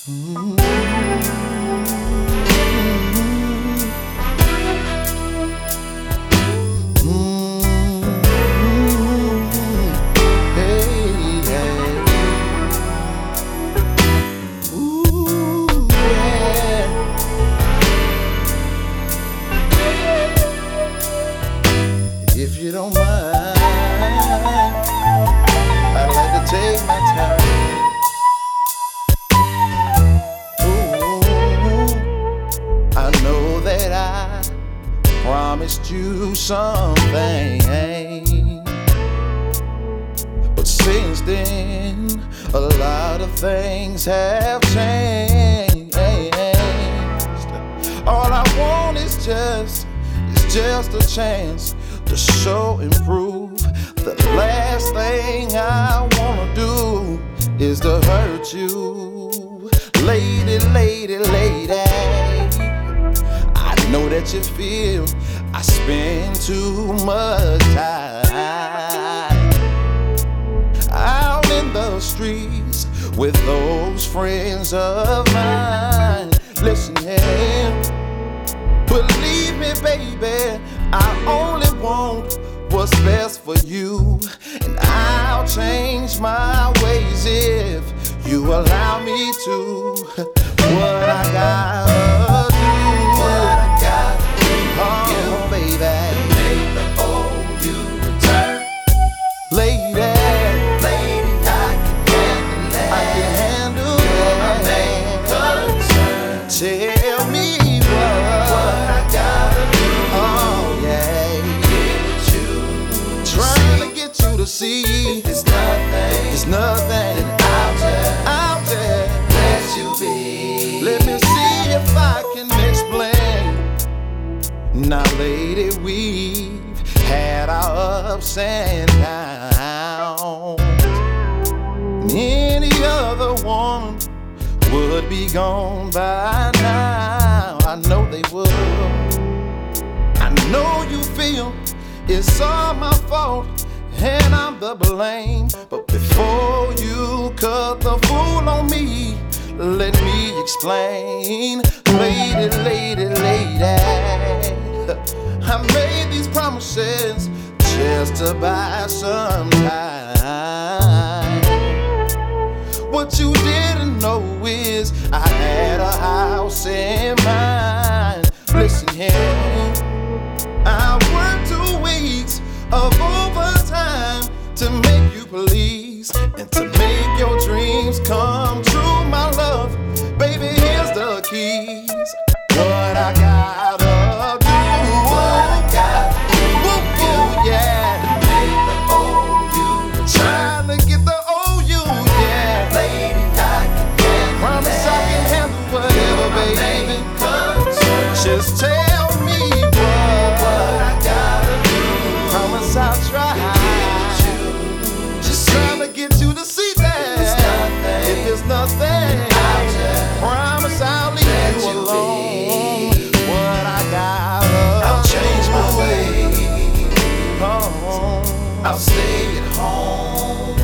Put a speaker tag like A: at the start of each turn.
A: Mm-hmm. Hey, hey. Ooh, yeah. If you don't mind, I'd like to take my time. Ooh, I know that I promised you something, but since then a lot of things have changed. All I want is just a chance to show and prove. The last thing I wanna do is to hurt you, lady, lady, lady. I know that you feel I spend too much time out in the streets with those friends of mine. Listen here, believe me, baby, I only want what's best for you, and I'll change my ways if you allow me to. What I gotta do, oh, baby,
B: make the old you return.
A: lady,
B: I can handle
A: that.
B: my main concern.
A: Tell me
B: What I gotta do,
A: oh yeah,
B: get you
A: trying to get you to see
B: it's nothing.
A: it's nothing.
B: I'll just let you be.
A: Let me see if I can explain. Now, lady, we've had our ups and downs. Any other one would be gone by now. I know they would. I know you feel it's all my fault and I'm the blame. But before you cut the fool on me, let me explain. Lady, lady, lady, I made these promises just to buy some time. What you didn't know is I had a house in mind. Listen here, I worked 2 weeks of overtime to make you please and to make your dreams come true, my love. Baby, here's the keys. What I gotta do, yeah,
B: Make the old you
A: trying to get the old you, yeah.
B: lady, I can
A: Promise I can handle whatever, baby.
B: concern.
A: Just tell me
B: What I gotta do,
A: promise I'll try. Just trying to get you to see that if there's nothing, promise I'll leave
B: let
A: you
B: you
A: alone.
B: be.
A: What I gotta
B: I'll change my
A: do.
B: way.
A: Oh.
B: I'll stay at home.